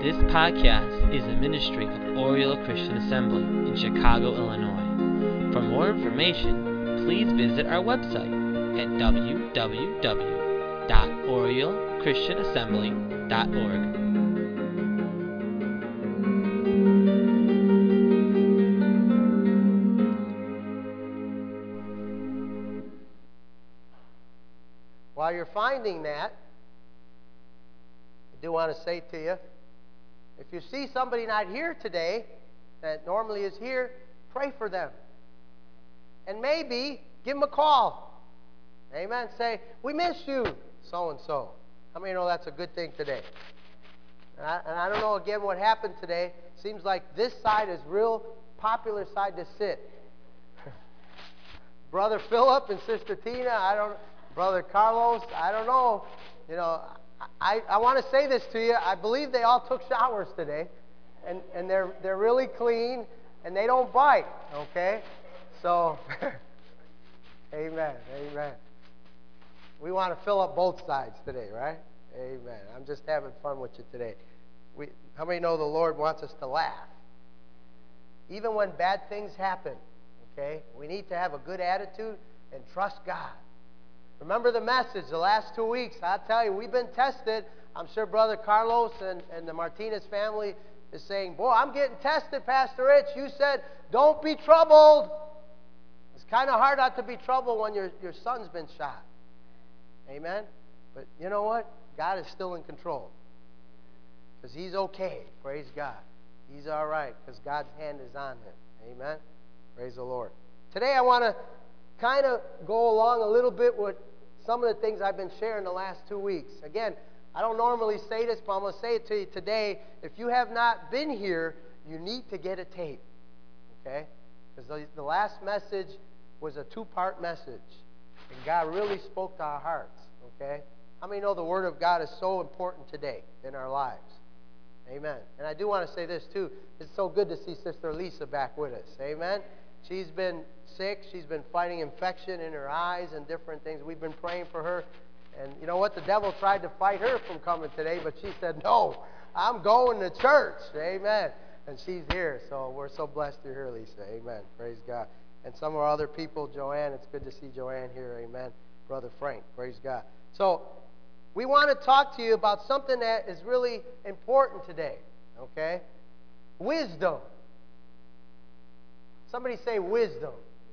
This podcast is a ministry of Oriole Christian Assembly in Chicago, Illinois. For more information, please visit our website at www.oriochristianassembly.org. While you're finding that, I do want to say to you, if you see somebody not here today that normally is here, pray for them. And maybe give them a call. Amen. Say, we miss you, so-and-so. How many know that's a good thing today? And I don't know, again, what happened today. Seems like this side is real popular side to sit. Brother Philip and Sister Tina, Brother Carlos, I don't know. You know, I want to say this to you. I believe they all took showers today, and they're really clean, and they don't bite, okay? So, amen, amen. We want to fill up both sides today, right? Amen. I'm just having fun with you today. How many know the Lord wants us to laugh? Even when bad things happen, okay? We need to have a good attitude and trust God. Remember the message the last 2 weeks. I tell you, we've been tested. I'm sure Brother Carlos and the Martinez family is saying, boy, I'm getting tested, Pastor Rich. You said, don't be troubled. It's kind of hard not to be troubled when your son's been shot. Amen? But you know what? God is still in control. Because he's okay. Praise God. He's all right because God's hand is on him. Amen? Praise the Lord. Today I want to kind of go along a little bit with some of the things I've been sharing the last 2 weeks. Again, I don't normally say this, but I'm going to say it to you today. If you have not been here, you need to get a tape, okay? Because the last message was a 2-part message, and God really spoke to our hearts, okay? How many know the Word of God is so important today in our lives? Amen. And I do want to say this, too. It's so good to see Sister Lisa back with us. Amen. She's been sick. She's been fighting infection in her eyes and different things. We've been praying for her. And you know what? The devil tried to fight her from coming today, but she said, no, I'm going to church. Amen. And she's here. So we're so blessed you're here, Lisa. Amen. Praise God. And some of our other people, Joanne, it's good to see Joanne here. Amen. Brother Frank. Praise God. So we want to talk to you about something that is really important today. Okay? Wisdom. Somebody say wisdom.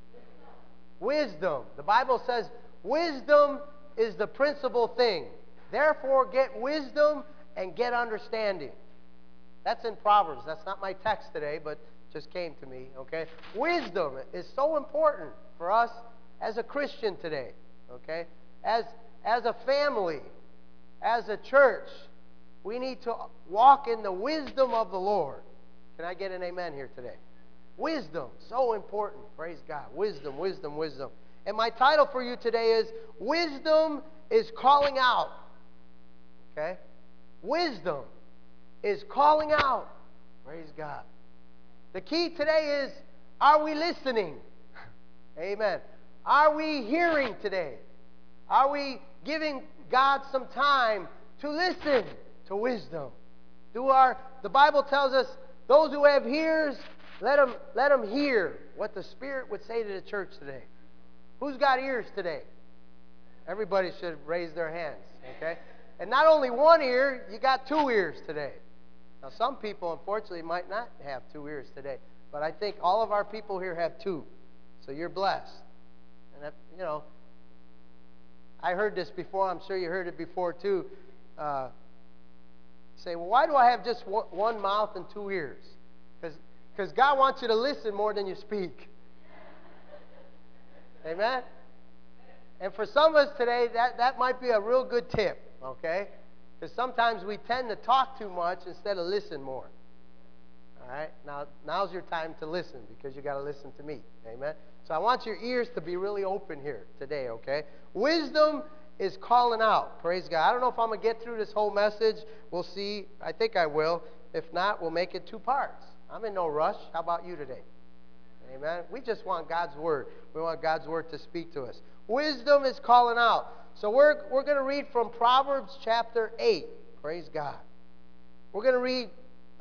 Wisdom. The Bible says wisdom is the principal thing. Therefore, get wisdom and get understanding. That's in Proverbs. That's not my text today, but just came to me, okay? Wisdom is so important for us as a Christian today, okay? As a family, as a church, we need to walk in the wisdom of the Lord. Can I get an amen here today? Wisdom, so important. Praise God. Wisdom, wisdom, wisdom. And my title for you today is Wisdom is Calling Out. Okay? Wisdom is calling out. Praise God. The key today is, are we listening? Amen. Are we hearing today? Are we giving God some time to listen to wisdom? The Bible tells us, those who have ears, let them hear what the Spirit would say to the church today. Who's got ears today? Everybody should raise their hands, okay? And not only one ear, you got 2 ears today. Now, some people, unfortunately, might not have 2 ears today, but I think all of our people here have 2, so you're blessed. And, you know, I heard this before. I'm sure you heard it before, too. Say, well, why do I have just one mouth and 2 ears? Because God wants you to listen more than you speak. Amen? And for some of us today, that might be a real good tip, okay? Because sometimes we tend to talk too much instead of listen more. All right? Now's your time to listen because you got to listen to me. Amen? So I want your ears to be really open here today, okay? Wisdom is calling out. Praise God. I don't know if I'm going to get through this whole message. We'll see. I think I will. If not, we'll make it 2 parts. I'm in no rush. How about you today? Amen. We just want God's Word. We want God's Word to speak to us. Wisdom is calling out. So we're going to read from Proverbs chapter 8. Praise God. We're going to read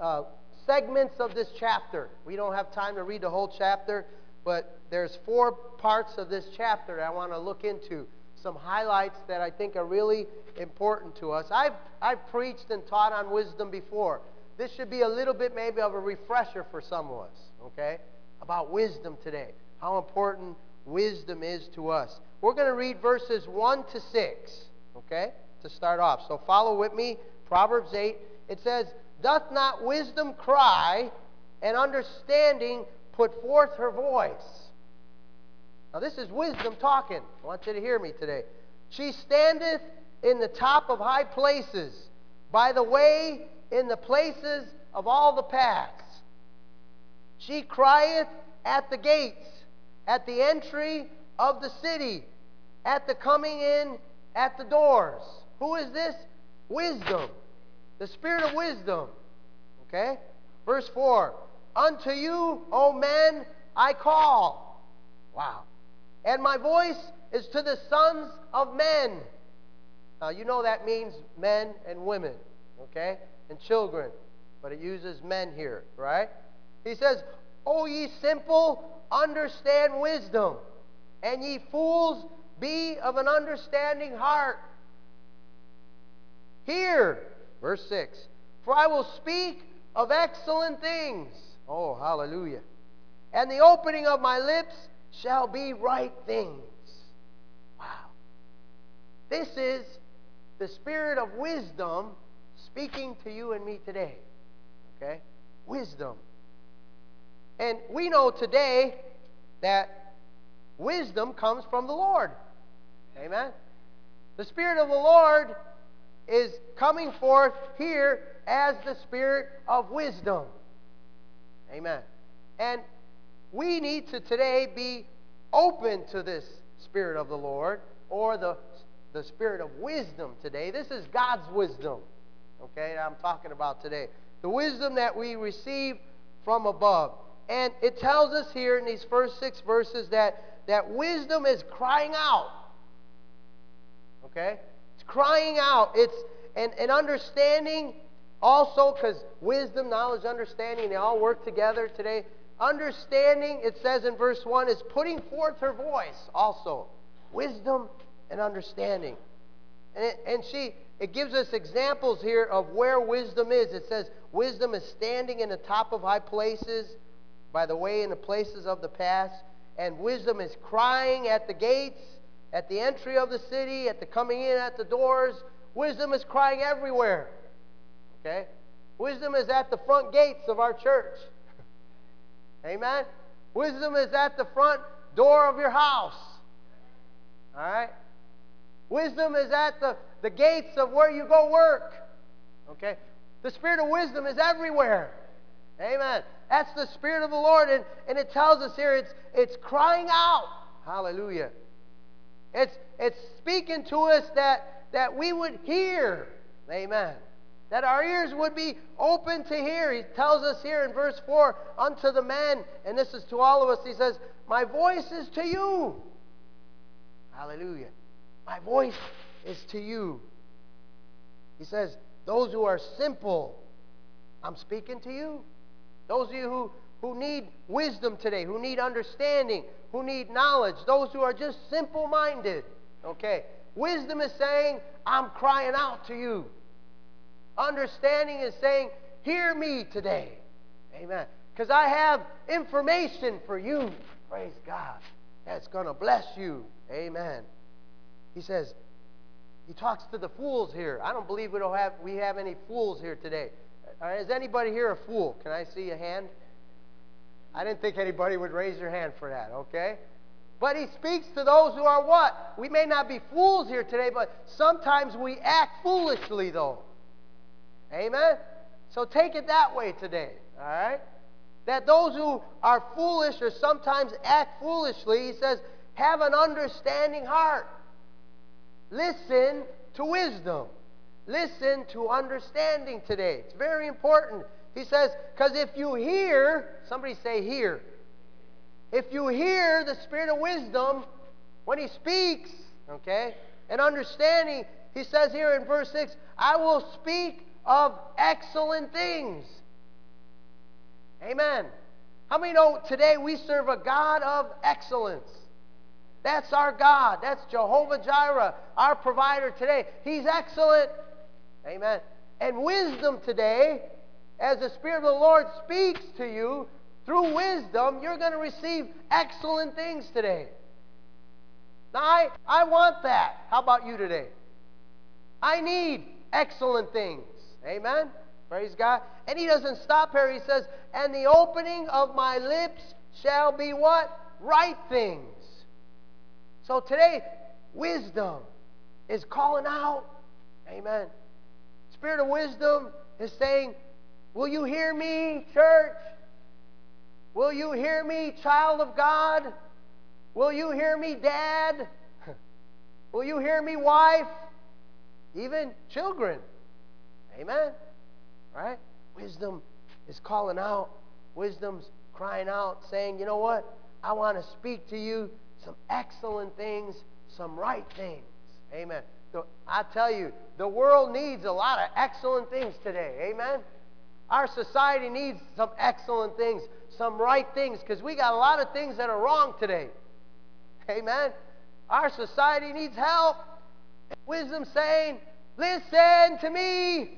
segments of this chapter. We don't have time to read the whole chapter, but there's 4 parts of this chapter that I want to look into. Some highlights that I think are really important to us. I've preached and taught on wisdom before. This should be a little bit maybe of a refresher for some of us, okay, about wisdom today, how important wisdom is to us. We're going to read verses 1 to 6, okay, to start off. So follow with me. Proverbs 8, it says, "Doth not wisdom cry, and understanding put forth her voice?" Now this is wisdom talking. I want you to hear me today. "She standeth in the top of high places, by the way in the places of all the paths. She crieth at the gates, at the entry of the city, at the coming in at the doors." Who is this? Wisdom. The spirit of wisdom. Okay? Verse 4. "Unto you, O men, I call." Wow. "And my voice is to the sons of men." Now, you know that means men and women, okay? And children. But it uses men here, right? He says, "O ye simple, understand wisdom, and ye fools, be of an understanding heart. Hear," verse 6, "for I will speak of excellent things." Oh, hallelujah. "And the opening of my lips shall be right things." Wow. This is the spirit of wisdom speaking to you and me today. Okay? Wisdom. And we know today that wisdom comes from the Lord. Amen? The Spirit of the Lord is coming forth here as the spirit of wisdom. Amen. And we need to today be open to this Spirit of the Lord, or the spirit of wisdom today. This is God's wisdom, okay, that I'm talking about today. The wisdom that we receive from above. And it tells us here in these first 6 verses that wisdom is crying out. Okay? It's crying out. It's an understanding also, because wisdom, knowledge, understanding, they all work together today. Understanding, it says in verse 1, is putting forth her voice also. Wisdom and understanding. And it gives us examples here of where wisdom is. It says wisdom is standing in the top of high places, by the way in the places of the past. And wisdom is crying at the gates, at the entry of the city, at the coming in at the doors. Wisdom is crying everywhere. Okay? Wisdom is at the front gates of our church. Amen? Wisdom is at the front door of your house. All right? Wisdom is at the gates of where you go work. Okay? The spirit of wisdom is everywhere. Amen. That's the Spirit of the Lord. And it tells us here it's crying out. Hallelujah. It's speaking to us that we would hear. Amen. That our ears would be open to hear. He tells us here in verse 4, "Unto the men," and this is to all of us, he says, "My voice is to you." Hallelujah. My voice is to you. He says, "Those who are simple, I'm speaking to you." Those of you who need wisdom today, who need understanding, who need knowledge, those who are just simple-minded, okay? Wisdom is saying, "I'm crying out to you." Understanding is saying, "Hear me today." Amen. Because I have information for you, praise God, that's going to bless you. Amen. He says, he talks to the fools here. I don't believe we have any fools here today. Is anybody here a fool? Can I see a hand? I didn't think anybody would raise their hand for that, okay? But he speaks to those who are what? We may not be fools here today, but sometimes we act foolishly, though. Amen? So take it that way today, all right? That those who are foolish or sometimes act foolishly, he says, have an understanding heart. Listen to wisdom. Listen to understanding today. It's very important. He says, because if you hear, somebody say hear. If you hear the Spirit of wisdom when He speaks, okay, and understanding, He says here in verse 6, I will speak of excellent things. Amen. How many know today we serve a God of excellence? That's our God. That's Jehovah Jireh, our provider today. He's excellent. Amen. And wisdom today, as the Spirit of the Lord speaks to you, through wisdom, you're going to receive excellent things today. Now, I want that. How about you today? I need excellent things. Amen? Praise God. And he doesn't stop here. He says, and the opening of my lips shall be what? Right things. So today, wisdom is calling out. Amen. Spirit of wisdom is saying, will you hear me, church? Will you hear me, child of God? Will you hear me, dad? Will you hear me, wife? Even children. Amen. Right? Wisdom is calling out. Wisdom's crying out, saying, you know what? I want to speak to you some excellent things, some right things. Amen. I tell you, the world needs a lot of excellent things today. Amen. Our society needs some excellent things, some right things, because we got a lot of things that are wrong today. Amen. Our society needs help. Wisdom saying, listen to me.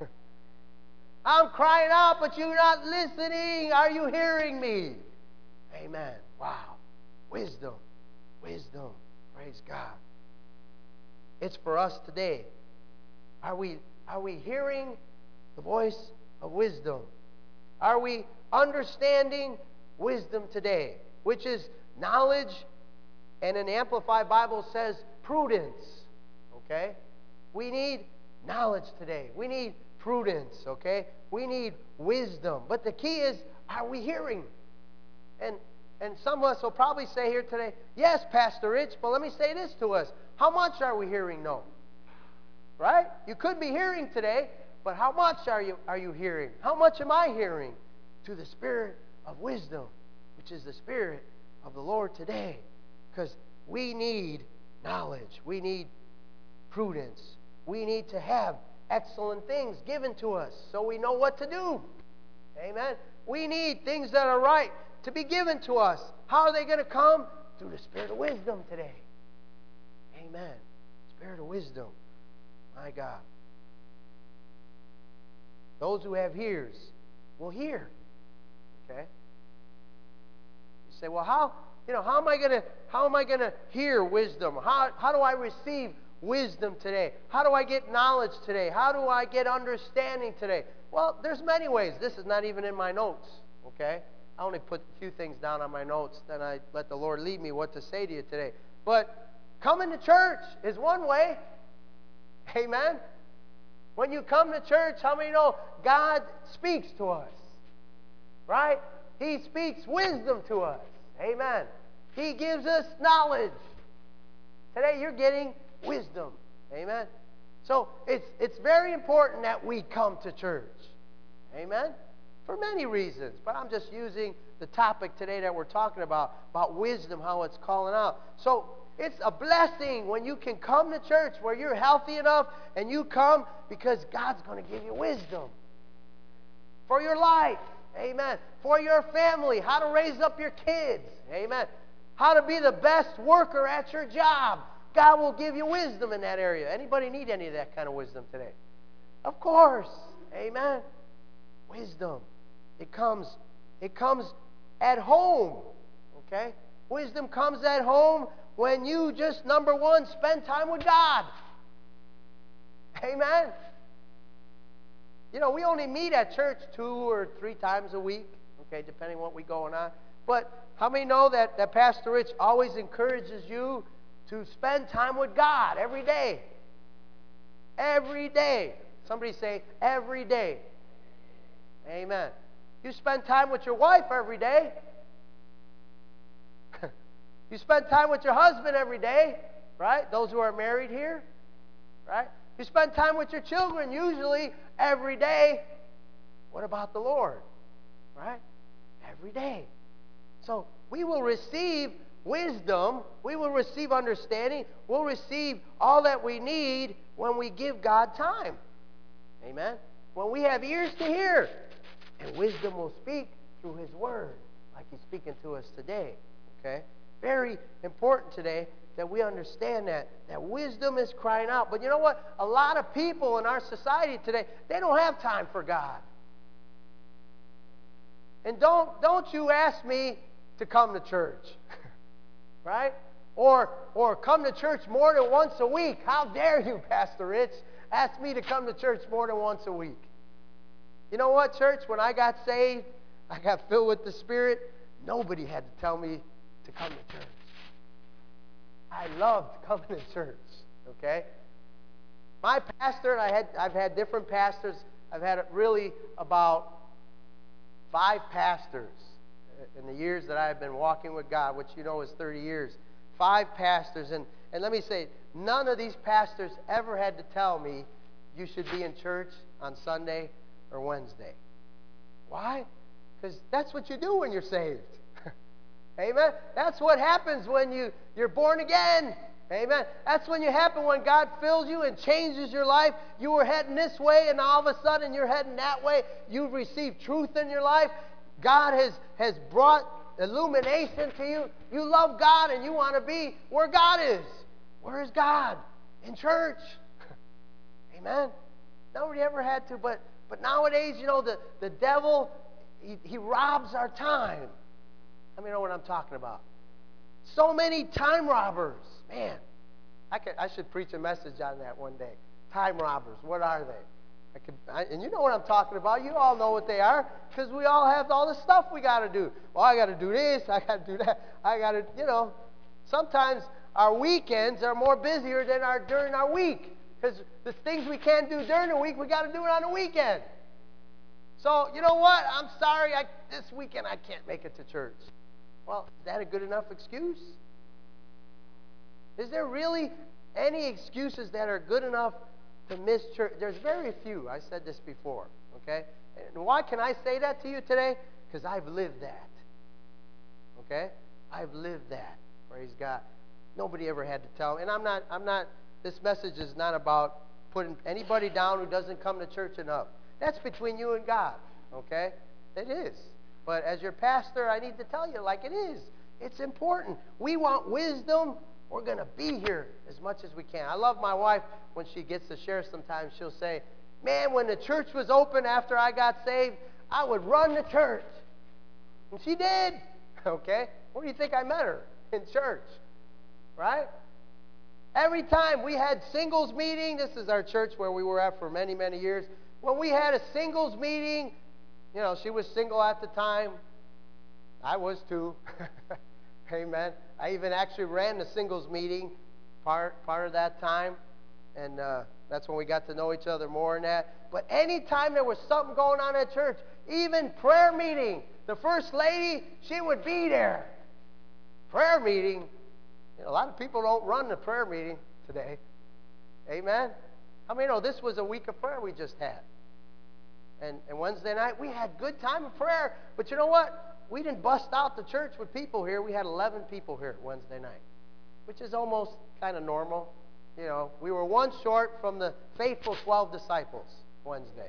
I'm crying out, but you're not listening. Are you hearing me? Amen. Wow. Wisdom. Wisdom. Praise God. It's for us today. Are we hearing the voice of wisdom? Are we understanding wisdom today? Which is knowledge, and an Amplified Bible says prudence. Okay? We need knowledge today. We need prudence. Okay? We need wisdom. But the key is, are we hearing? And some of us will probably say here today, yes, Pastor Rich, but let me say this to us. How much are we hearing? No. Right? You could be hearing today, but how much are you hearing? How much am I hearing? To the Spirit of wisdom, which is the Spirit of the Lord today. Because we need knowledge. We need prudence. We need to have excellent things given to us so we know what to do. Amen. We need things that are right to be given to us. How are they going to come? Through the Spirit of wisdom today. Amen. Spirit of wisdom. My God. Those who have ears will hear. Okay? You say, well, how am I going to hear wisdom? How do I receive wisdom today? How do I get knowledge today? How do I get understanding today? Well, there's many ways. This is not even in my notes. Okay? I only put a few things down on my notes, then I let the Lord lead me what to say to you today. But coming to church is one way. Amen? When you come to church, how many know God speaks to us? Right? He speaks wisdom to us. Amen. He gives us knowledge. Today you're getting wisdom. Amen? So it's very important that we come to church. Amen? For many reasons, but I'm just using the topic today that we're talking about wisdom, how it's calling out. So it's a blessing when you can come to church where you're healthy enough and you come because God's going to give you wisdom for your life. Amen. For your family, how to raise up your kids. Amen. How to be the best worker at your job. God will give you wisdom in that area. Anybody need any of that kind of wisdom today? Of course. Amen. Wisdom. It comes at home. Okay? Wisdom comes at home when you just, number one, spend time with God. Amen? You know, we only meet at church 2 or 3 times a week, okay, depending on what we going on. But how many know that Pastor Rich always encourages you to spend time with God every day? Every day. Somebody say, every day. Amen. You spend time with your wife every day. You spend time with your husband every day, right? Those who are married here, right? You spend time with your children usually every day. What about the Lord, right? Every day. So we will receive wisdom. We will receive understanding. We'll receive all that we need when we give God time. Amen? When we have ears to hear. And wisdom will speak through His Word, like He's speaking to us today. Okay? Very important today that we understand that wisdom is crying out. But you know what? A lot of people in our society today, they don't have time for God. And don't you ask me to come to church, right? Or come to church more than once a week. How dare you, Pastor Rich, ask me to come to church more than once a week? You know what, church? When I got saved, I got filled with the Spirit. Nobody had to tell me to come to church. I loved coming to church, okay? My pastor, and I've had different pastors. I've had really about 5 pastors in the years that I've been walking with God, which you know is 30 years. 5 pastors, and let me say, none of these pastors ever had to tell me you should be in church on Sunday or Wednesday. Why? Because that's what you do when you're saved. Amen? That's what happens when you're born again. Amen? That's when you happen when God fills you and changes your life. You were heading this way, and all of a sudden you're heading that way. You've received truth in your life. God has brought illumination to you. You love God, and you want to be where God is. Where is God? In church. Amen? Nobody ever had to, but nowadays, you know, the devil, he robs our time. Let me know what I'm talking about. So many time robbers. Man, I should preach a message on that one day. Time robbers, what are they? And you know what I'm talking about. You all know what they are because we all have all the stuff we got to do. Well, I got to do this. I got to do that. I got to, you know. Sometimes our weekends are more busier than during our week because the things we can't do during the week, we got to do it on the weekend. So, you know what? I'm sorry. This weekend I can't make it to church. Well, is that a good enough excuse? Is there really any excuses that are good enough to miss church? There's very few. I said this before, okay? And why can I say that to you today? Because I've lived that, okay? I've lived that. Praise God. Nobody ever had to tell me. And I'm not, this message is not about putting anybody down who doesn't come to church enough. That's between you and God, okay? It is. But as your pastor, I need to tell you like it is. It's important. We want wisdom. We're going to be here as much as we can. I love my wife when she gets to share sometimes. She'll say, man, when the church was open after I got saved, I would run to church. And she did. Okay? Where do you think I met her? In church. Right? Every time we had singles meeting, this is our church where we were at for many, many years. When we had a singles meeting, you know, she was single at the time. I was too. Amen. I even actually ran the singles meeting part of that time. And that's when we got to know each other more and that. But anytime there was something going on at church, even prayer meeting, the first lady, she would be there. Prayer meeting. You know, a lot of people don't run the prayer meeting today. Amen. I mean, this was a week of prayer we just had. And Wednesday night, we had good time of prayer. But you know what? We didn't bust out the church with people here. We had 11 people here Wednesday night, which is almost kind of normal. You know, we were one short from the faithful 12 disciples Wednesday.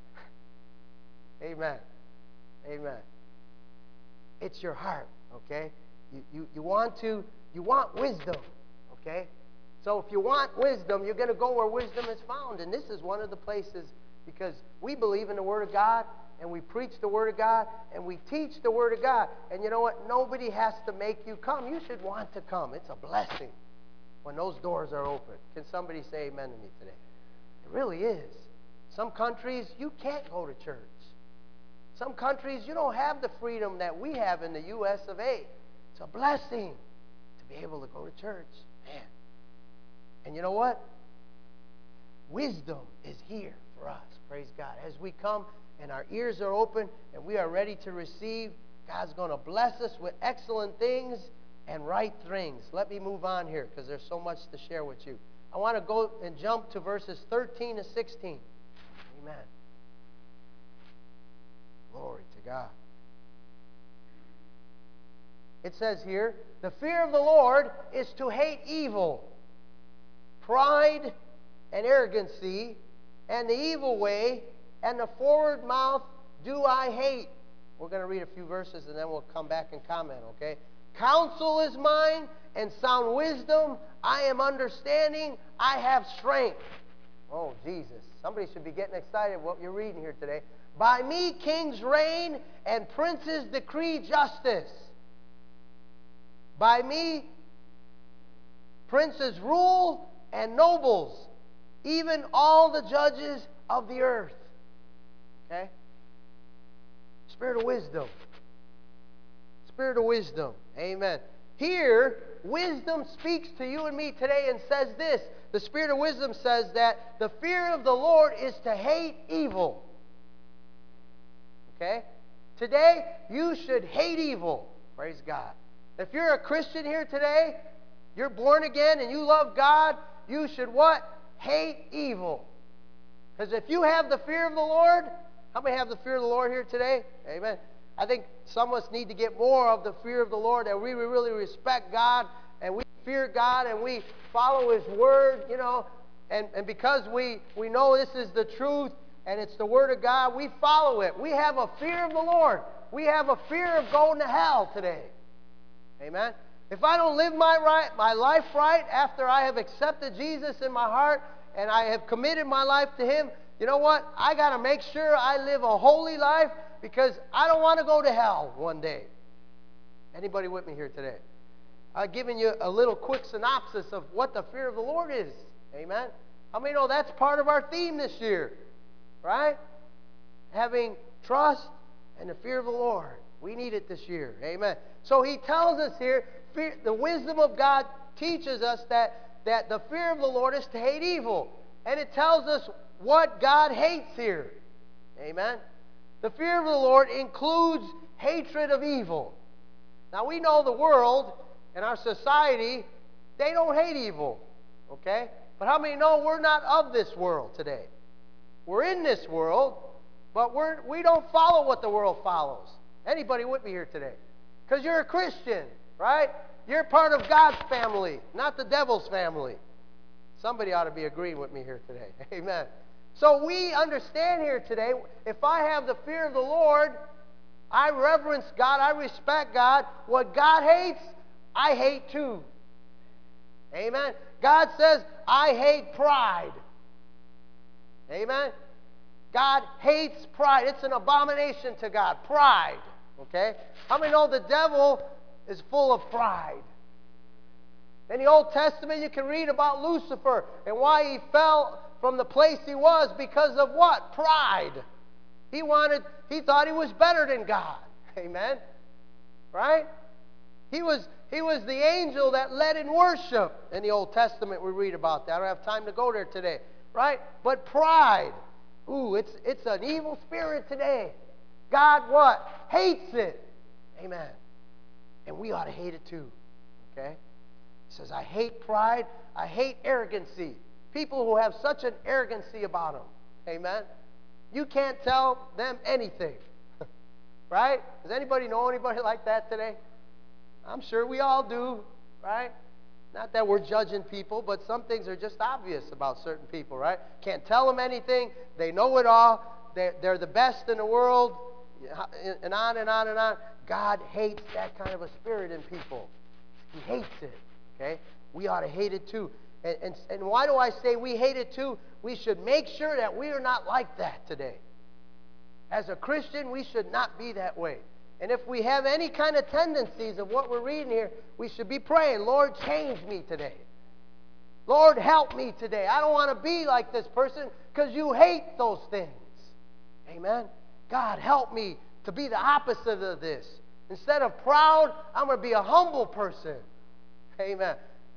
Amen. Amen. It's your heart, okay? You want wisdom, okay? So if you want wisdom, you're going to go where wisdom is found. And this is one of the places, because we believe in the Word of God, and we preach the Word of God, and we teach the Word of God. And you know what? Nobody has to make you come. You should want to come. It's a blessing when those doors are open. Can somebody say amen to me today? It really is. Some countries, you can't go to church. Some countries, you don't have the freedom that we have in the U.S. of A. It's a blessing to be able to go to church. Man. And you know what? Wisdom is here for us. Praise God. As we come and our ears are open and we are ready to receive, God's going to bless us with excellent things and right things. Let me move on here because there's so much to share with you. I want to go and jump to verses 13 to 16. Amen. Glory to God. It says here, the fear of the Lord is to hate evil, pride and arrogancy, and the evil way, and the forward mouth do I hate. We're going to read a few verses and then we'll come back and comment, okay? Counsel is mine and sound wisdom. I am understanding. I have strength. Oh, Jesus. Somebody should be getting excited what you're reading here today. By me kings reign and princes decree justice. By me princes rule and nobles, even all the judges of the earth. Okay? Spirit of wisdom. Spirit of wisdom. Amen. Here, wisdom speaks to you and me today and says this. The Spirit of wisdom says that the fear of the Lord is to hate evil. Okay? Today, you should hate evil. Praise God. If you're a Christian here today, you're born again and you love God, you should what? Hate evil. Because if you have the fear of the Lord, how many have the fear of the Lord here today? Amen. I think some of us need to get more of the fear of the Lord, that we really respect God and we fear God and we follow His Word, you know. And because we know this is the truth and it's the Word of God, we follow it. We have a fear of the Lord. We have a fear of going to hell today. Amen. If I don't live my life right after I have accepted Jesus in my heart and I have committed my life to Him, you know what? I got to make sure I live a holy life because I don't want to go to hell one day. Anybody with me here today? I've given you a little quick synopsis of what the fear of the Lord is. Amen. How many know that's part of our theme this year? Right? Having trust and the fear of the Lord. We need it this year. Amen. So he tells us here, the wisdom of God teaches us that the fear of the Lord is to hate evil. And it tells us what God hates here. Amen. The fear of the Lord includes hatred of evil. Now we know the world and our society, they don't hate evil. Okay? But how many know we're not of this world today? We're in this world, but we don't follow what the world follows. Anybody with me here today? Because you're a Christian, right? You're part of God's family, not the devil's family. Somebody ought to be agreeing with me here today. Amen. So we understand here today, if I have the fear of the Lord, I reverence God, I respect God. What God hates, I hate too. Amen. God says, I hate pride. Amen. God hates pride. It's an abomination to God. Pride. Okay? How many know the devil is full of pride? In the Old Testament, you can read about Lucifer and why he fell from the place he was because of what? Pride. He thought he was better than God. Amen? Right? He was the angel that led in worship. In the Old Testament, we read about that. I don't have time to go there today. Right? But pride. Ooh, it's an evil spirit today. God what? Hates it. Amen. And we ought to hate it too. Okay? He says, I hate pride. I hate arrogancy. People who have such an arrogancy about them. Amen. You can't tell them anything. Right? Does anybody know anybody like that today? I'm sure we all do. Right? Not that we're judging people, but some things are just obvious about certain people. Right? Can't tell them anything. They know it all. They're the best in the world. And on and on and on. God hates that kind of a spirit in people. He hates it. Okay? We ought to hate it too. And why do I say we hate it too? We should make sure that we are not like that today. As a Christian, we should not be that way. And if we have any kind of tendencies of what we're reading here, we should be praying, Lord, change me today. Lord, help me today. I don't want to be like this person because you hate those things. Amen? God, help me to be the opposite of this. Instead of proud, I'm going to be a humble person. Amen.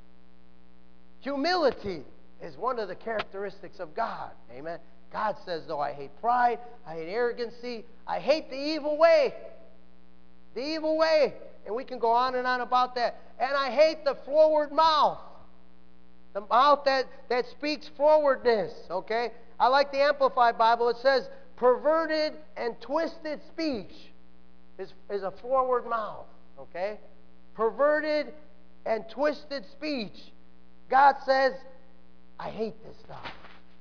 Humility is one of the characteristics of God. Amen. God says, though, I hate pride, I hate arrogancy, I hate the evil way. The evil way. And we can go on and on about that. And I hate the forward mouth. The mouth that speaks forwardness. Okay? I like the Amplified Bible. It says, perverted and twisted speech is a forward mouth. Okay? Perverted and twisted speech. God says, I hate this stuff.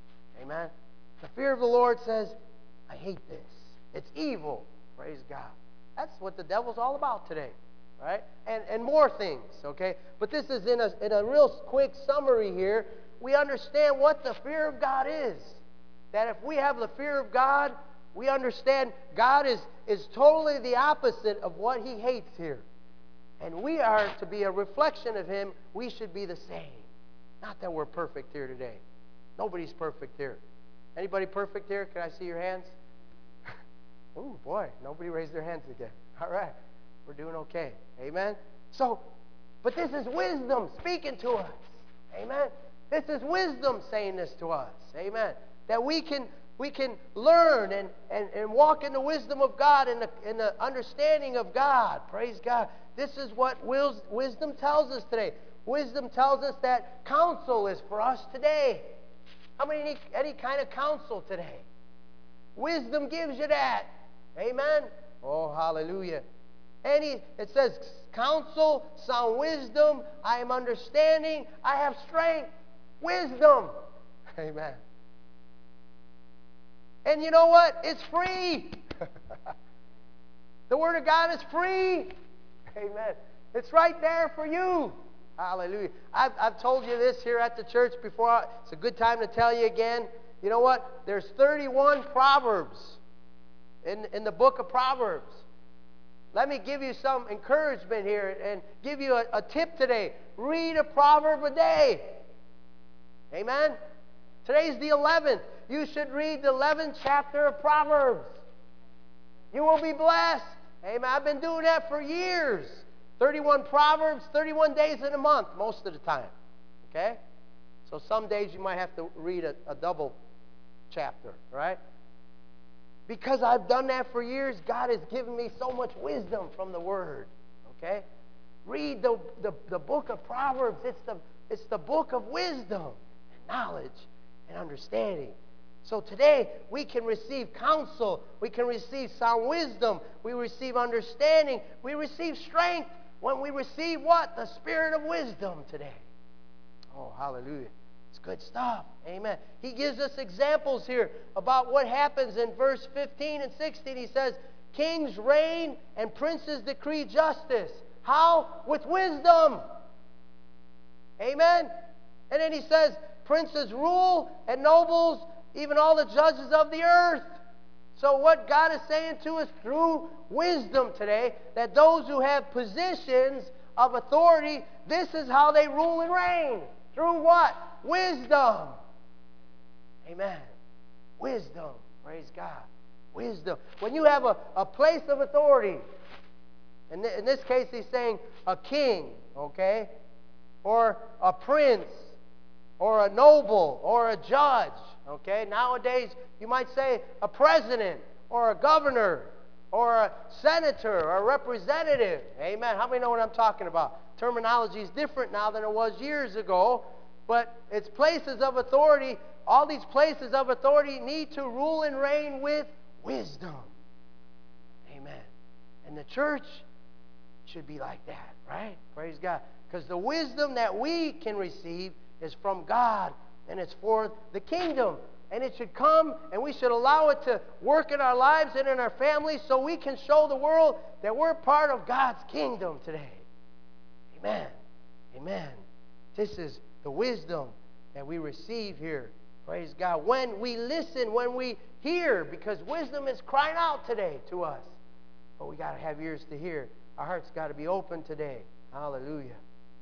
Amen? The fear of the Lord says, I hate this. It's evil. Praise God. That's what the devil's all about today, right? And more things, okay? But this is in a real quick summary here. We understand what the fear of God is. That if we have the fear of God, we understand God is totally the opposite of what He hates here. And we are to be a reflection of Him. We should be the same. Not that we're perfect here today. Nobody's perfect here. Anybody perfect here? Can I see your hands? Oh, boy. Nobody raised their hands again. All right. We're doing okay. Amen? So, but this is wisdom speaking to us. Amen? This is wisdom saying this to us. Amen? That we can learn and walk in the wisdom of God and the understanding of God. Praise God. This is what wisdom tells us today. Wisdom tells us that counsel is for us today. How many need any kind of counsel today? Wisdom gives you that. Amen? Oh, hallelujah. It says, counsel, sound wisdom, I am understanding, I have strength. Wisdom. Amen. And you know what? It's free. The Word of God is free. Amen. It's right there for you. Hallelujah. I've told you this here at the church before. It's a good time to tell you again. You know what? There's 31 Proverbs in the book of Proverbs. Let me give you some encouragement here and give you a tip today. Read a proverb a day. Amen? Today's the 11th. You should read the 11th chapter of Proverbs. You will be blessed. Amen. I've been doing that for years. 31 Proverbs, 31 days in a month most of the time. Okay? So some days you might have to read a double chapter, right? Because I've done that for years, God has given me so much wisdom from the Word. Okay? Read the book of Proverbs. It's the book of wisdom and knowledge and understanding. So today we can receive counsel. We can receive sound wisdom. We receive understanding. We receive strength when we receive what? The Spirit of wisdom today. Oh, hallelujah. It's good stuff. Amen. He gives us examples here about what happens in verse 15 and 16. He says, kings reign and princes decree justice. How? With wisdom. Amen. And then he says, princes rule and nobles, even all the judges of the earth. So what God is saying to us through wisdom today, that those who have positions of authority, this is how they rule and reign. Through what? Wisdom. Amen. Wisdom. Praise God. Wisdom. When you have a place of authority, in this case he's saying a king, okay? Or a prince, or a noble, or a judge, okay? Nowadays, you might say a president, or a governor, or a senator, or a representative. Amen. How many know what I'm talking about? Terminology is different now than it was years ago, but it's places of authority. All these places of authority need to rule and reign with wisdom. Amen. And the church should be like that, right? Praise God. Because the wisdom that we can receive is from God, and it's for the kingdom. And it should come, and we should allow it to work in our lives and in our families so we can show the world that we're part of God's kingdom today. Amen. Amen. This is the wisdom that we receive here. Praise God. When we listen, when we hear, because wisdom is crying out today to us. But we got to have ears to hear. Our hearts got to be open today. Hallelujah.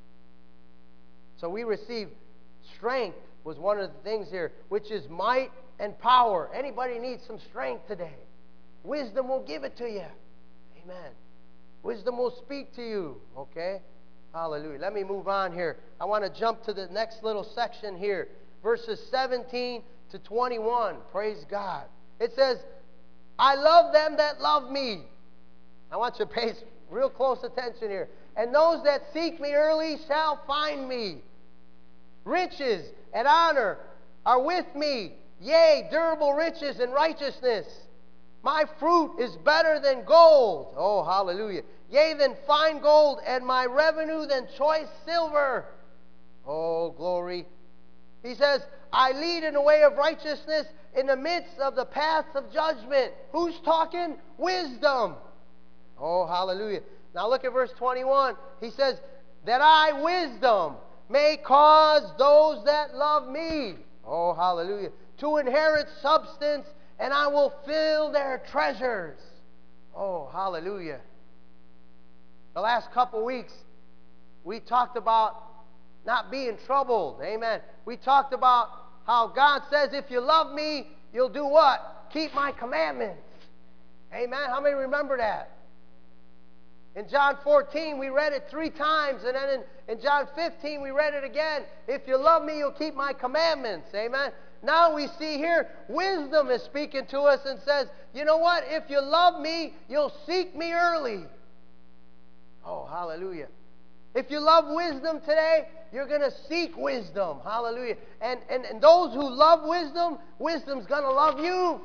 So we receive strength was one of the things here, which is might and power. Anybody needs some strength today. Wisdom will give it to you. Amen. Wisdom will speak to you. Okay? Hallelujah. Let me move on here. I want to jump to the next little section here. Verses 17 to 21. Praise God. It says, I love them that love me. I want you to pay real close attention here. And those that seek me early shall find me. Riches and honor are with me. Yea, durable riches and righteousness. My fruit is better than gold. Oh, hallelujah. Yea, than fine gold, and my revenue than choice silver. Oh, glory. He says, I lead in the way of righteousness in the midst of the paths of judgment. Who's talking? Wisdom. Oh, hallelujah. Now look at verse 21. He says, that I, wisdom, may cause those that love me, oh, hallelujah, to inherit substance, and I will fill their treasures. Oh, hallelujah. The last couple weeks, we talked about not being troubled. Amen. We talked about how God says, if you love me, you'll do what? Keep my commandments. Amen. How many remember that? In John 14, we read it 3 times. And then in John 15, we read it again. If you love me, you'll keep my commandments. Amen. Now we see here, wisdom is speaking to us and says, you know what? If you love me, you'll seek me early. Oh, hallelujah. If you love wisdom today, you're going to seek wisdom. Hallelujah. And those who love wisdom, wisdom's going to love you.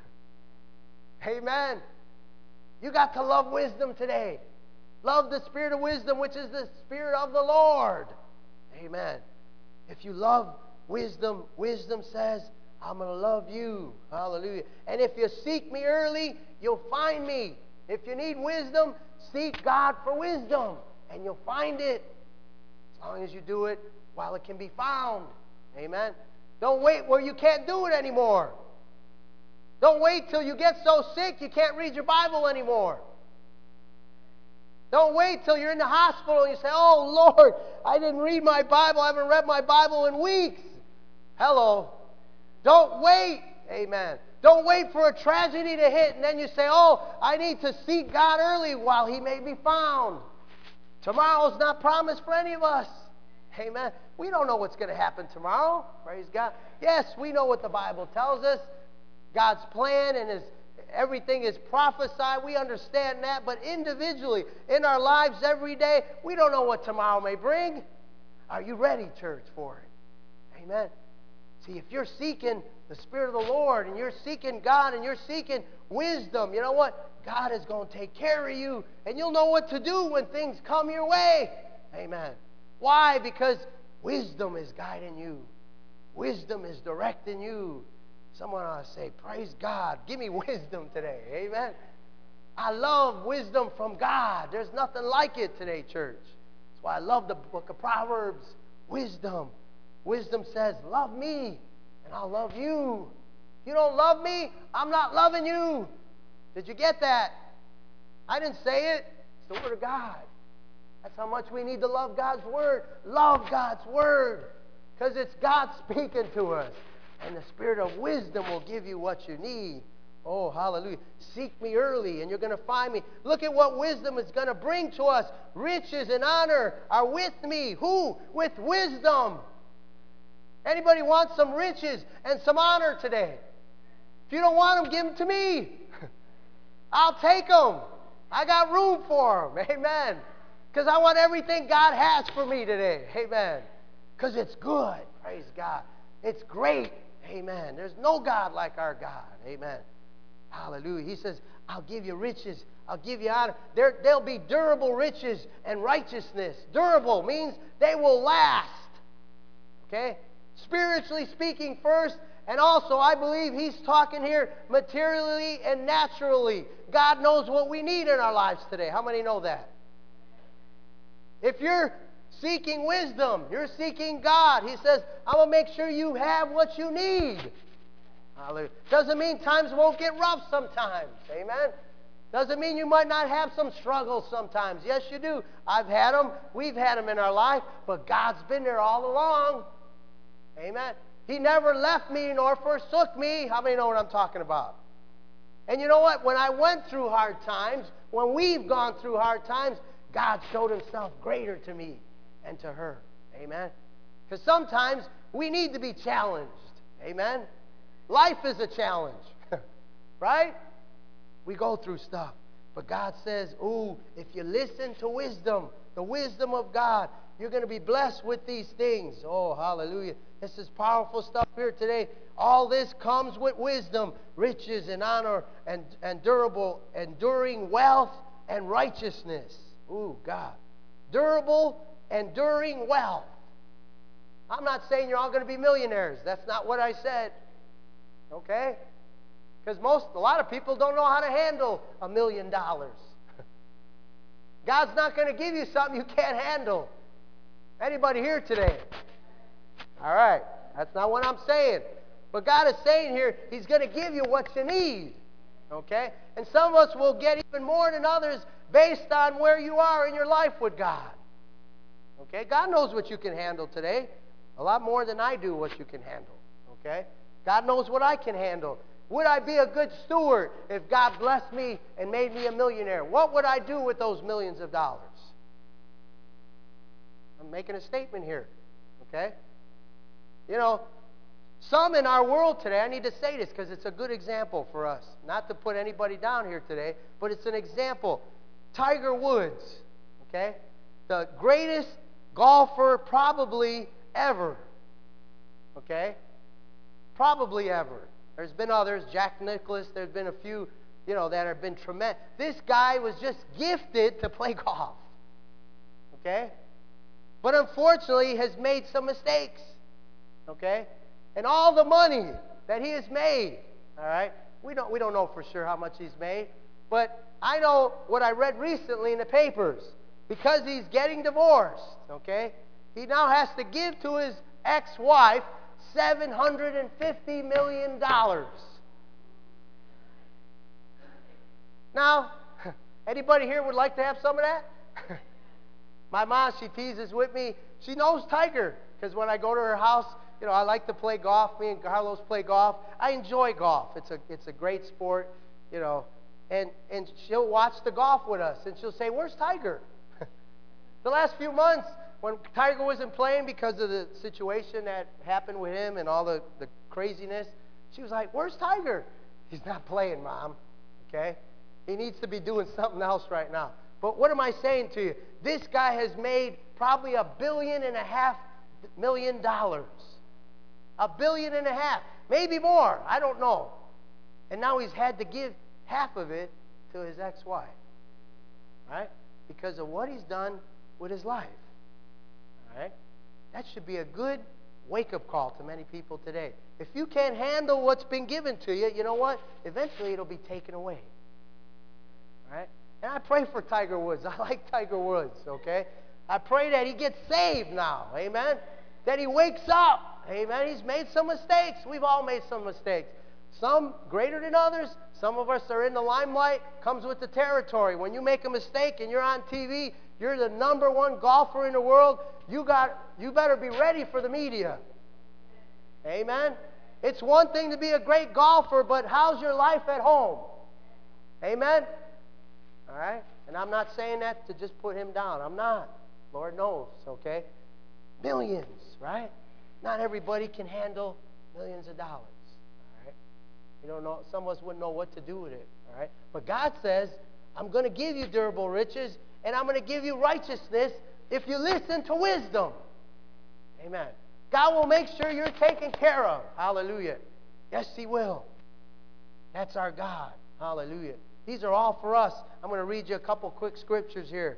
Amen. You got to love wisdom today. Love the spirit of wisdom, which is the spirit of the Lord. Amen. If you love wisdom, wisdom says, I'm going to love you. Hallelujah. And if you seek me early, you'll find me. If you need wisdom, seek God for wisdom, and you'll find it. As long as you do it while it can be found. Amen. Don't wait where you can't do it anymore. Don't wait till you get so sick you can't read your Bible anymore. Don't wait till you're in the hospital and you say, oh, Lord, I didn't read my Bible. I haven't read my Bible in weeks. Hello. Don't wait. Amen. Don't wait for a tragedy to hit and then you say, oh, I need to seek God early while he may be found. Tomorrow's not promised for any of us. Amen. We don't know what's going to happen tomorrow. Praise God. Yes, we know what the Bible tells us. God's plan and everything is prophesied. We understand that. But individually, in our lives every day, we don't know what tomorrow may bring. Are you ready, church, for it? Amen. See, if you're seeking the Spirit of the Lord and you're seeking God and you're seeking wisdom, you know what? God is going to take care of you and you'll know what to do when things come your way. Amen. Why? Because wisdom is guiding you. Wisdom is directing you. Someone ought to say, praise God. Give me wisdom today. Amen. I love wisdom from God. There's nothing like it today, church. That's why I love the book of Proverbs. Wisdom. Wisdom says, love me and I'll love you. If you don't love me, I'm not loving you. Did you get that? I didn't say it. It's the Word of God. That's how much we need to love God's Word. Love God's Word. Because it's God speaking to us. And the spirit of wisdom will give you what you need. Oh, hallelujah. Seek me early and you're going to find me. Look at what wisdom is going to bring to us. Riches and honor are with me. Who? With wisdom. Anybody want some riches and some honor today? If you don't want them, give them to me. I'll take them. I got room for them. Amen. Because I want everything God has for me today. Amen. Because it's good. Praise God. It's great. Amen. There's no God like our God. Amen. Hallelujah. He says, I'll give you riches. I'll give you honor. There'll be durable riches and righteousness. Durable means they will last. Okay? Spiritually speaking first, and also I believe he's talking here materially and naturally. God knows what we need in our lives today. How many know that? If you're seeking wisdom, you're seeking God. He says, I'm going to make sure you have what you need. Hallelujah. Doesn't mean times won't get rough sometimes. Amen. Doesn't mean you might not have some struggles sometimes. Yes, you do. I've had them. We've had them in our life. But God's been there all along. Amen. He never left me nor forsook me. How many know what I'm talking about? And you know what? When I went through hard times, when we've gone through hard times, God showed himself greater to me and to her. Amen. Because sometimes we need to be challenged. Amen. Life is a challenge. Right? We go through stuff. But God says, ooh, if you listen to wisdom, the wisdom of God, you're going to be blessed with these things. Oh, hallelujah. This is powerful stuff here today. All this comes with wisdom, riches and honor and durable, enduring wealth and righteousness. Ooh, God. Durable, enduring wealth. I'm not saying you're all going to be millionaires. That's not what I said. Okay? Because a lot of people don't know how to handle $1 million. God's not going to give you something you can't handle. Anybody here today? All right. That's not what I'm saying. But God is saying here, He's going to give you what you need. Okay? And some of us will get even more than others based on where you are in your life with God. Okay? God knows what you can handle today. A lot more than I do what you can handle. Okay? God knows what I can handle. Would I be a good steward if God blessed me and made me a millionaire? What would I do with those millions of dollars? I'm making a statement here. Okay? You know, some in our world today, I need to say this because it's a good example for us. Not to put anybody down here today, but it's an example. Tiger Woods, okay? The greatest golfer probably ever, okay? Probably ever. There's been others, Jack Nicklaus, there's been a few, that have been tremendous. This guy was just gifted to play golf, okay? But unfortunately, has made some mistakes, okay? And all the money that he has made, all right? We don't know for sure how much he's made, but I know what I read recently in the papers. Because he's getting divorced, okay? He now has to give to his ex-wife $750 million. Now, anybody here would like to have some of that? My mom, she teases with me. She knows Tiger, because when I go to her house, I like to play golf. Me and Carlos play golf. I enjoy golf. It's a great sport, and she'll watch the golf with us, and she'll say, "Where's Tiger?" The last few months, when Tiger wasn't playing because of the situation that happened with him and all the craziness, she was like, "Where's Tiger?" "He's not playing, Mom." Okay? He needs to be doing something else right now. But what am I saying to you? This guy has made probably $1.5 billion. $1.5 billion. Maybe more. I don't know. And now he's had to give half of it to his ex-wife. Right? Because of what he's done with his life. All right? That should be a good wake-up call to many people today. If you can't handle what's been given to you, you know what? Eventually it'll be taken away. All right? And I pray for Tiger Woods. I like Tiger Woods, okay? I pray that he gets saved now, amen? That he wakes up, amen? He's made some mistakes. We've all made some mistakes. Some greater than others. Some of us are in the limelight. Comes with the territory. When you make a mistake and you're on TV, you're the #1 golfer in the world, you better be ready for the media. Amen? It's one thing to be a great golfer, but how's your life at home? Amen? All right? And I'm not saying that to just put him down. I'm not. Lord knows, okay? Millions, right? Not everybody can handle millions of dollars. All right? You don't know. Some of us wouldn't know what to do with it. All right? But God says, I'm going to give you durable riches, and I'm going to give you righteousness if you listen to wisdom. Amen. God will make sure you're taken care of. Hallelujah. Yes, He will. That's our God. Hallelujah. These are all for us. I'm going to read you a couple quick scriptures here.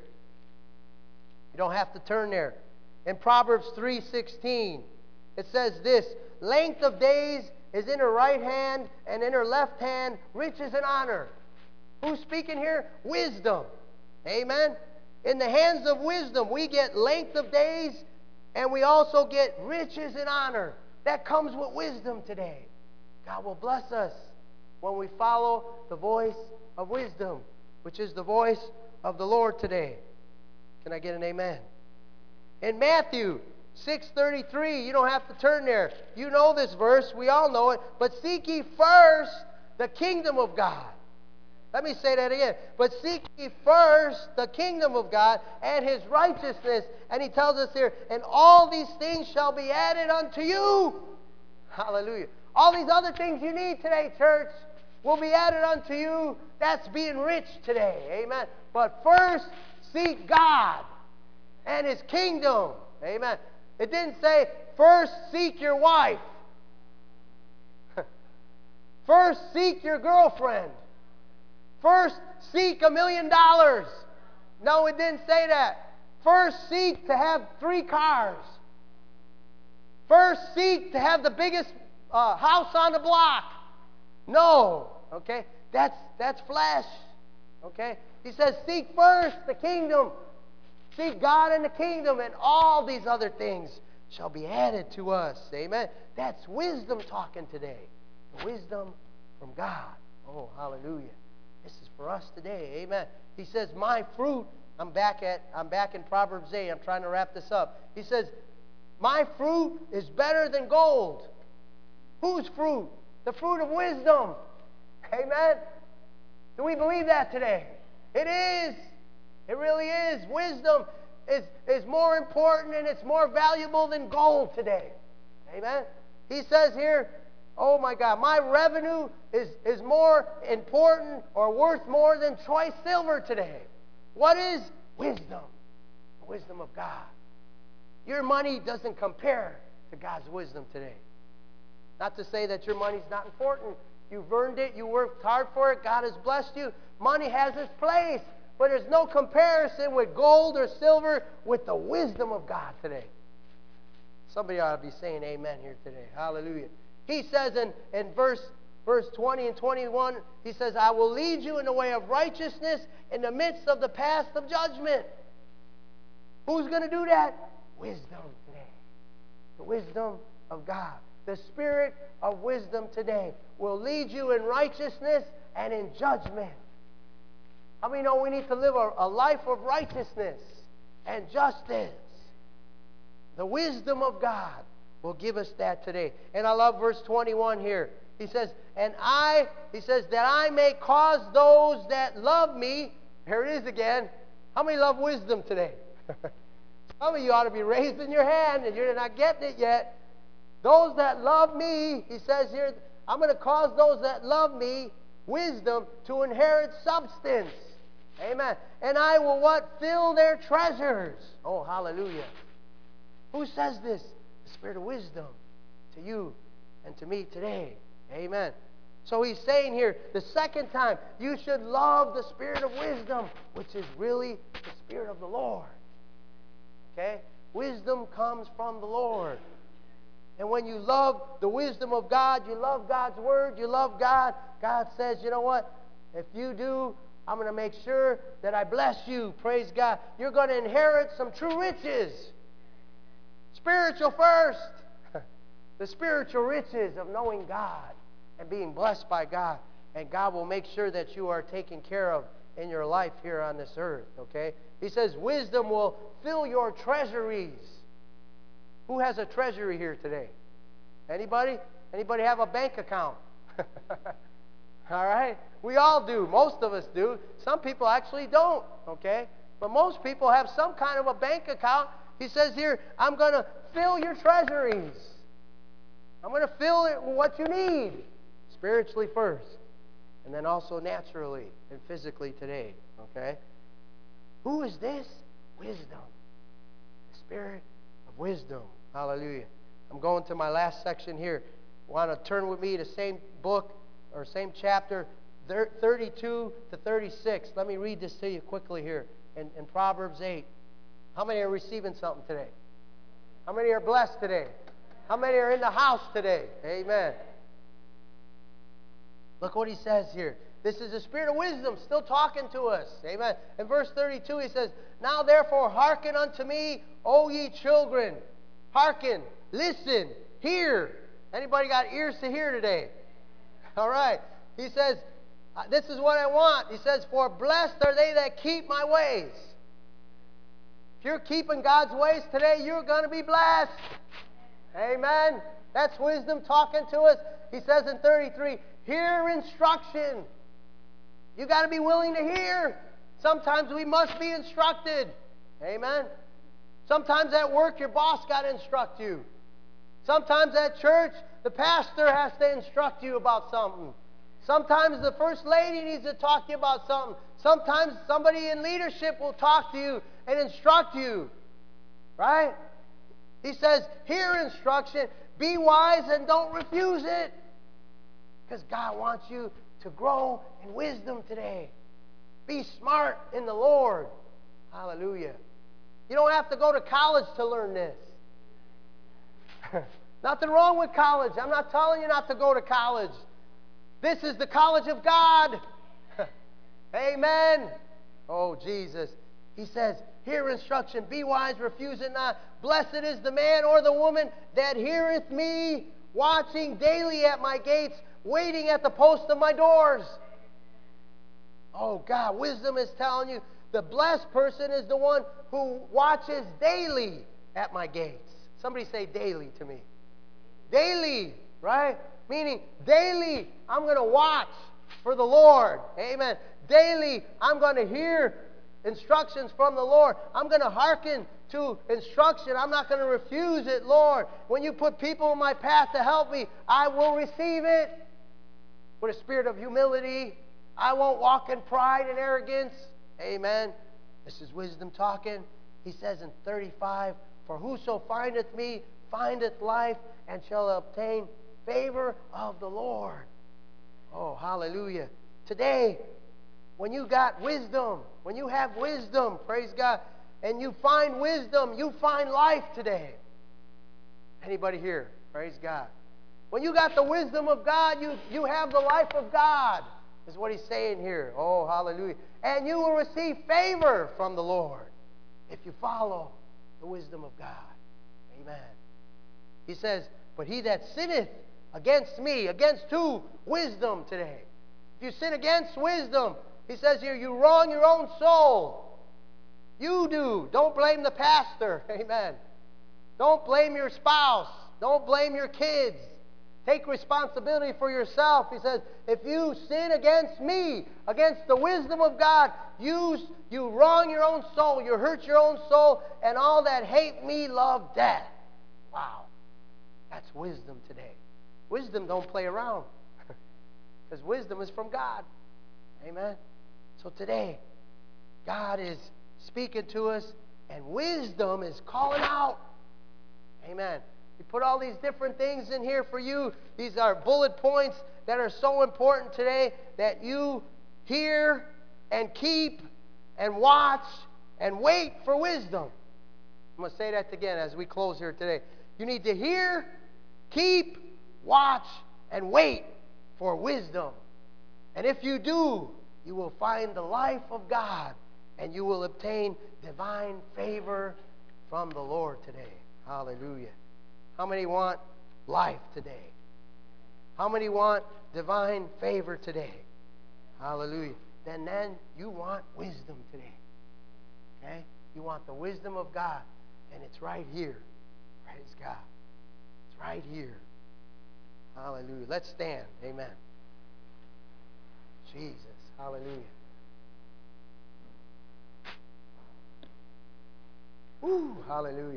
You don't have to turn there. In Proverbs 3:16, it says this, length of days is in her right hand, and in her left hand, riches and honor. Who's speaking here? Wisdom. Amen? In the hands of wisdom, we get length of days, and we also get riches and honor. That comes with wisdom today. God will bless us when we follow the voice of wisdom, which is the voice of the Lord today. Can I get an amen? In Matthew 6:33, you don't have to turn there. You know this verse. We all know it. But seek ye first the kingdom of God. Let me say that again. But seek ye first the kingdom of God and His righteousness. And He tells us here, and all these things shall be added unto you. Hallelujah. All these other things you need today, church, will be added unto you. That's being rich today. Amen. But first, seek God and His kingdom. Amen. It didn't say, first seek your wife. First seek your girlfriend. First seek $1 million. No, it didn't say that. First seek to have 3 cars. First seek to have the biggest house on the block. No, okay? That's flesh. Okay? He says, seek first the kingdom. Seek God and the kingdom, and all these other things shall be added to us. Amen? That's wisdom talking today. The wisdom from God. Oh, hallelujah. This is for us today. Amen. He says, my fruit, I'm back in Proverbs 8. I'm trying to wrap this up. He says, my fruit is better than gold. Whose fruit? The fruit of wisdom. Amen. Do we believe that today? It is. It really is. Wisdom is more important and it's more valuable than gold today. Amen. He says here, oh my God, my revenue is more important or worth more than choice silver today. What is wisdom? The wisdom of God. Your money doesn't compare to God's wisdom today. Not to say that your money's not important. You've earned it. You worked hard for it. God has blessed you. Money has its place. But there's no comparison with gold or silver with the wisdom of God today. Somebody ought to be saying amen here today. Hallelujah. He says in verse 20 and 21, he says, I will lead you in the way of righteousness in the midst of the path of judgment. Who's going to do that? Wisdom today. The wisdom of God. The spirit of wisdom today will lead you in righteousness and in judgment. How many know we need to live a life of righteousness and justice? The wisdom of God will give us that today. And I love verse 21 here. He says, that I may cause those that love me. Here it is again. How many love wisdom today? Some of you ought to be raising your hand and you're not getting it yet. Those that love me, he says here, I'm going to cause those that love me, wisdom, to inherit substance. Amen. And I will what? Fill their treasures. Oh, hallelujah. Who says this? The spirit of wisdom to you and to me today. Amen. So he's saying here, the second time, you should love the spirit of wisdom, which is really the spirit of the Lord. Okay? Wisdom comes from the Lord. And when you love the wisdom of God, you love God's word, you love God, God says, you know what? If you do, I'm going to make sure that I bless you. Praise God. You're going to inherit some true riches. Spiritual first. The spiritual riches of knowing God and being blessed by God. And God will make sure that you are taken care of in your life here on this earth. Okay? He says wisdom will fill your treasuries. Who has a treasury here today? Anybody? Anybody have a bank account? All right? We all do. Most of us do. Some people actually don't. Okay? But most people have some kind of a bank account. He says here, I'm going to fill your treasuries. I'm going to fill it with what you need. Spiritually first. And then also naturally and physically today. Okay? Who is this? Wisdom. The spirit of wisdom. Hallelujah. I'm going to my last section here. Want to turn with me to same book or same chapter 32 to 36. Let me read this to you quickly here in Proverbs 8. How many are receiving something today? How many are blessed today? How many are in the house today? Amen. Look what he says here. This is the spirit of wisdom still talking to us. Amen. In verse 32 he says, now therefore hearken unto me, O ye children. Hearken, listen, hear. Anybody got ears to hear today? All right. He says, this is what I want. He says, for blessed are they that keep my ways. If you're keeping God's ways today, you're going to be blessed. Amen. That's wisdom talking to us. He says in 33, hear instruction. You got to be willing to hear. Sometimes we must be instructed. Amen. Sometimes at work, your boss got to instruct you. Sometimes at church, the pastor has to instruct you about something. Sometimes the first lady needs to talk to you about something. Sometimes somebody in leadership will talk to you and instruct you. Right? He says, hear instruction, be wise and don't refuse it. Because God wants you to grow in wisdom today. Be smart in the Lord. Hallelujah. You don't have to go to college to learn this. Nothing wrong with college. I'm not telling you not to go to college. This is the college of God. Amen. Oh, Jesus. He says, hear instruction, be wise, refuse it not. Blessed is the man or the woman that heareth me, watching daily at my gates, waiting at the post of my doors. Oh, God, wisdom is telling you the blessed person is the one who watches daily at my gates. Somebody say daily to me. Daily, right? Meaning daily I'm going to watch for the Lord. Amen. Daily I'm going to hear instructions from the Lord. I'm going to hearken to instruction. I'm not going to refuse it, Lord. When you put people in my path to help me, I will receive it with a spirit of humility. I won't walk in pride and arrogance. Amen. This is wisdom talking. He says in 35, for whoso findeth me findeth life and shall obtain favor of the Lord. Oh, hallelujah. Today, when you got wisdom, when you have wisdom, praise God, and you find wisdom, you find life today. Anybody here? Praise God. When you got the wisdom of God, you have the life of God, is what he's saying here. Oh, hallelujah. And you will receive favor from the Lord if you follow the wisdom of God. Amen. He says, but he that sinneth against me, against who? Wisdom today. If you sin against wisdom, he says here, you wrong your own soul. You do. Don't blame the pastor. Amen. Don't blame your spouse. Don't blame your kids. Take responsibility for yourself. He says, if you sin against me, against the wisdom of God, you wrong your own soul. You hurt your own soul, and all that hate me love death. Wow. That's wisdom today. Wisdom don't play around. Because wisdom is from God. Amen. So today, God is speaking to us, and wisdom is calling out. Amen. He put all these different things in here for you. These are bullet points that are so important today that you hear and keep and watch and wait for wisdom. I'm going to say that again as we close here today. You need to hear, keep, watch, and wait for wisdom. And if you do, you will find the life of God, and you will obtain divine favor from the Lord today. Hallelujah. How many want life today? How many want divine favor today? Hallelujah. Then you want wisdom today. Okay? You want the wisdom of God, and it's right here. Praise God. It's right here. Hallelujah. Let's stand. Amen. Jesus. Hallelujah. Ooh, hallelujah.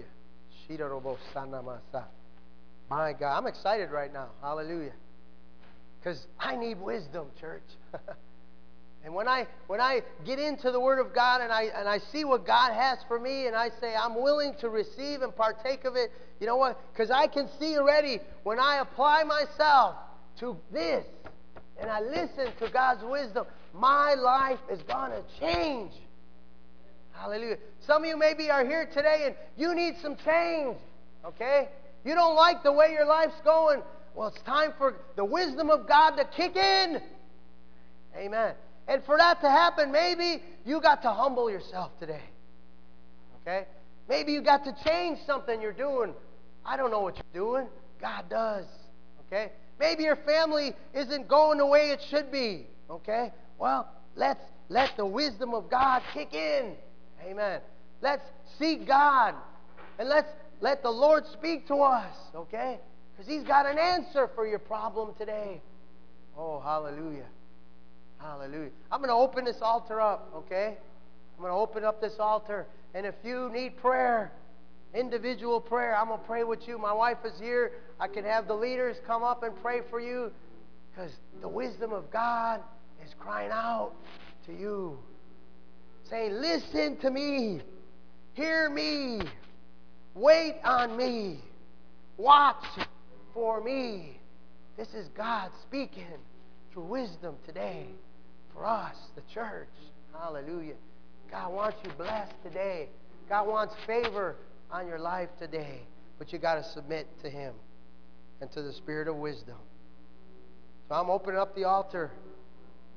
My God, I'm excited right now. Hallelujah. Because I need wisdom, church. And when I get into the Word of God and I see what God has for me, and I say I'm willing to receive and partake of it, you know what? Because I can see already when I apply myself to this and I listen to God's wisdom, my life is going to change. Hallelujah. Some of you maybe are here today and you need some change. Okay? You don't like the way your life's going. Well, it's time for the wisdom of God to kick in. Amen. And for that to happen, maybe you got to humble yourself today. Okay? Maybe you got to change something you're doing. I don't know what you're doing. God does. Okay? Maybe your family isn't going the way it should be. Okay? Well, let's let the wisdom of God kick in. Amen. Let's seek God. And let's let the Lord speak to us. Okay? Because He's got an answer for your problem today. Oh, hallelujah. Hallelujah. I'm going to open this altar up, okay? I'm going to open up this altar. And if you need prayer, individual prayer, I'm going to pray with you. My wife is here. I can have the leaders come up and pray for you. Because the wisdom of God is crying out to you. Saying, listen to me. Hear me. Wait on me. Watch for me. This is God speaking through wisdom today for us, the church. Hallelujah. God wants you blessed today. God wants favor on your life today. But you got to submit to Him and to the Spirit of wisdom. So I'm opening up the altar.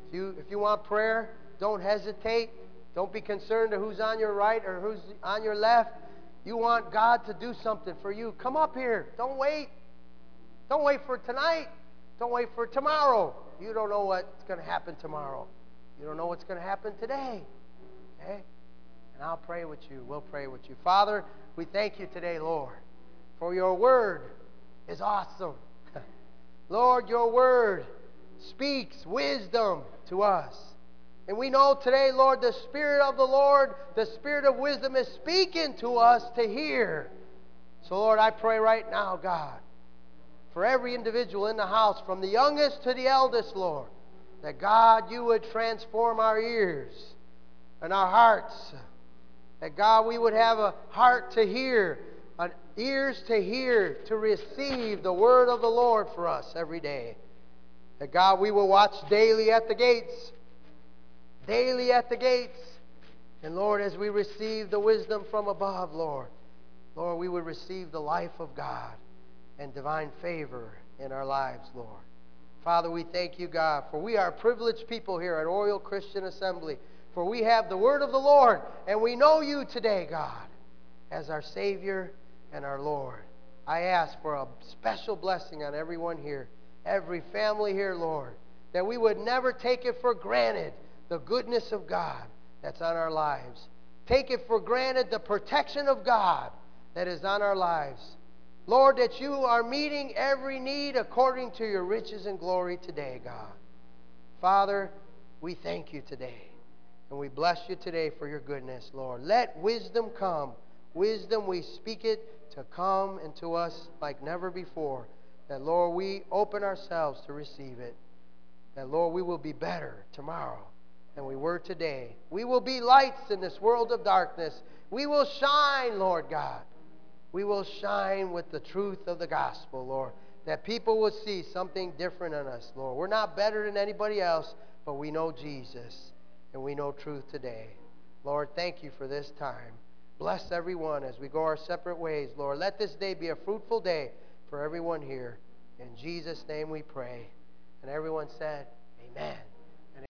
If you want prayer, don't hesitate. Don't be concerned to who's on your right or who's on your left. You want God to do something for you. Come up here. Don't wait. Don't wait for tonight. Don't wait for tomorrow. You don't know what's going to happen tomorrow. You don't know what's going to happen today. Okay? And I'll pray with you. We'll pray with you. Father, we thank you today, Lord, for your word is awesome. Lord, your word speaks wisdom to us. And we know today, Lord, the Spirit of the Lord, the Spirit of wisdom is speaking to us to hear. So, Lord, I pray right now, God, for every individual in the house, from the youngest to the eldest, Lord, that, God, you would transform our ears and our hearts. That, God, we would have a heart to hear, ears to hear, to receive the word of the Lord for us every day. That, God, we will watch daily at the gates. Daily at the gates. And, Lord, as we receive the wisdom from above, Lord, we would receive the life of God and divine favor in our lives, Lord. Father, we thank you, God, for we are privileged people here at Oriole Christian Assembly. For we have the word of the Lord, and we know you today, God, as our Savior and our Lord. I ask for a special blessing on everyone here, every family here, Lord, that we would never take it for granted, the goodness of God that's on our lives. Take it for granted, the protection of God that is on our lives. Lord, that you are meeting every need according to your riches and glory today, God. Father, we thank you today. And we bless you today for your goodness, Lord. Let wisdom come. Wisdom, we speak it to come into us like never before. That, Lord, we open ourselves to receive it. That, Lord, we will be better tomorrow than we were today. We will be lights in this world of darkness. We will shine, Lord God. We will shine with the truth of the gospel, Lord. That people will see something different in us, Lord. We're not better than anybody else, but we know Jesus. And we know truth today. Lord, thank you for this time. Bless everyone as we go our separate ways, Lord. Let this day be a fruitful day for everyone here. In Jesus' name we pray. And everyone said, amen.